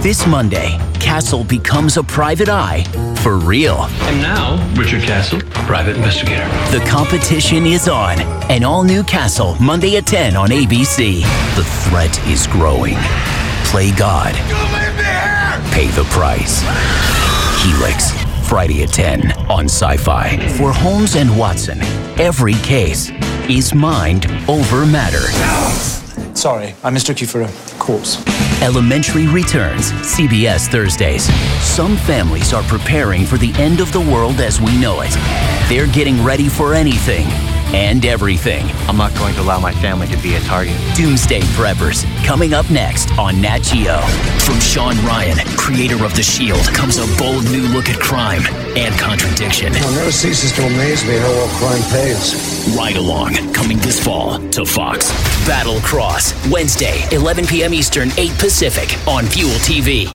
This Monday, Castle becomes a private eye for real. And now, Richard Castle, private investigator. The competition is on. An all-new Castle, Monday at 10 on ABC. The threat is growing. Play God. Pay the price. Helix, Friday at 10 on Sci-Fi. For Holmes and Watson, every case is mind over matter. Sorry, I mistook you for a corpse. Elementary returns, CBS Thursdays. Some families are preparing for the end of the world as we know it. They're getting ready for anything and everything. I'm not going to allow my family to be a target. Doomsday Preppers, coming up next on Nat Geo. From Sean Ryan, creator of The Shield, comes a bold new look at crime and contradiction. It never ceases to amaze me how well crime pays. Ride Along, coming this fall to Fox. Battle Cross, Wednesday, 11 p.m. Eastern, 8 Pacific on Fuel TV.